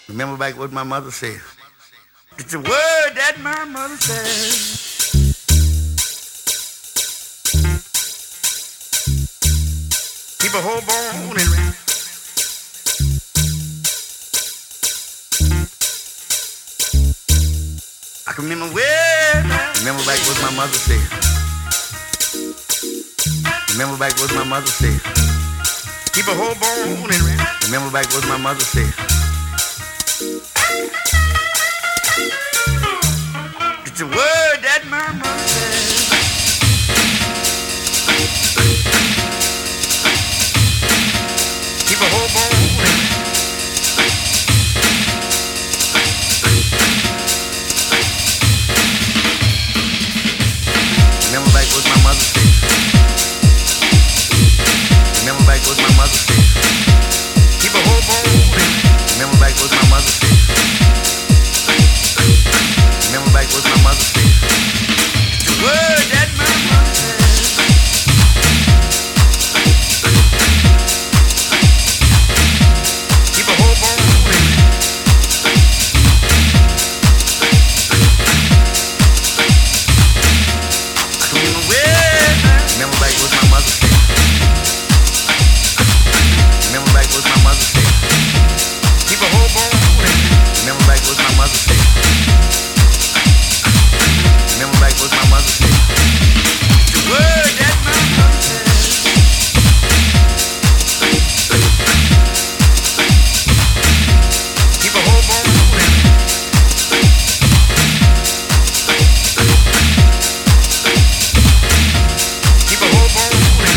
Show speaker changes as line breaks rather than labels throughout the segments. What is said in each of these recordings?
Remember back what my mother said. It's a word that my mother said. Keep a whole bone and rap. I can remember where. Remember back what my mother said. Remember back what my mother said. Keep a whole bone and rap. Remember back what my mother said. It's a word that my mother said. Keep a whole bone and rap. Remember back what my mother said. Remember back what my mother said. Keep a whole bone and rap. Remember back what my mother said. Remember back what my mother said. It's the word that my mother said. Keep a whole bone and rap. I can remember where. Remember back what my mother said. Remember back what my mother said. Keep a whole bone and rap. Remember back what my mother said. Remember back what my mother said. The word that my mother said. Keep a whole bone and rap. Keep a whole bone and rap.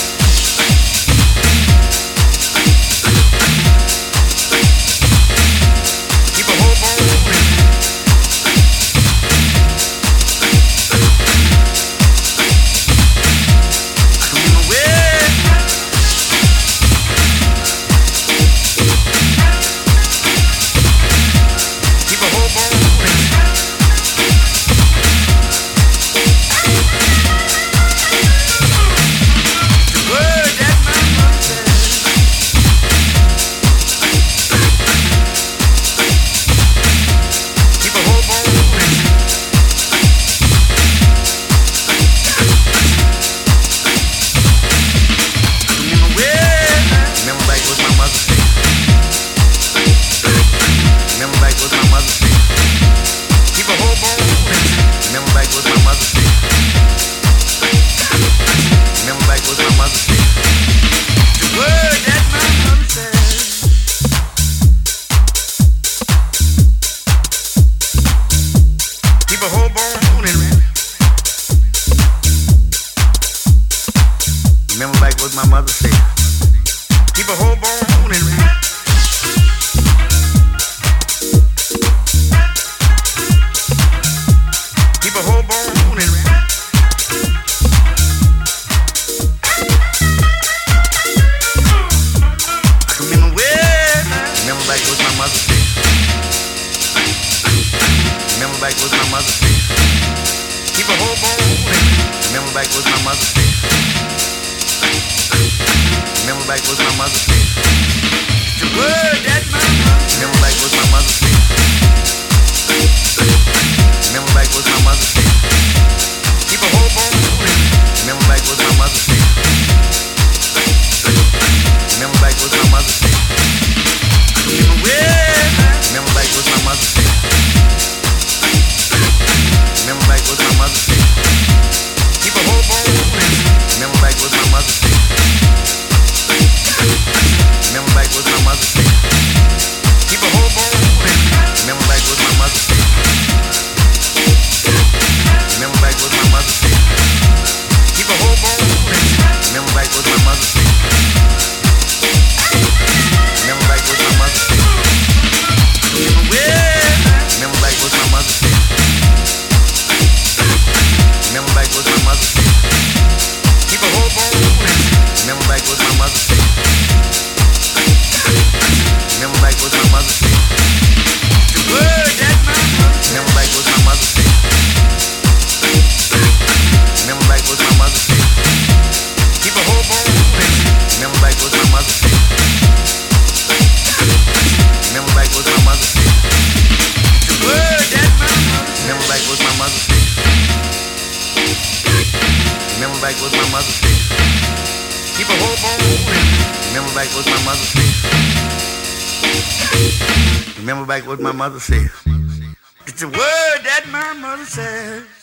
Keep a whole bone and rap. Remember back what my mother said. Keep a whole bone and rap. Keep a whole bone and rap. I can remember where. Remember back what my mother said. Remember back what my mother said. Keep a whole bone and rap. Remember back what my mother said. Remember back what my mother said. It's the word that my mother said. Remember back what my mother said. Remember back what my mother said. Keep a whole bone and rap. Remember back what my mother said. Remember back what my mother said. Remember where. Remember back what my mother said. Remember back what my mother said. Keep a whole bone and rap. Remember back what my mother said. Remember back what my mother said. Keep a whole Remember back what my mother said. Keep a hope on moving. Remember back what my mother said. Remember back what my mother said. It's a word that my mother said.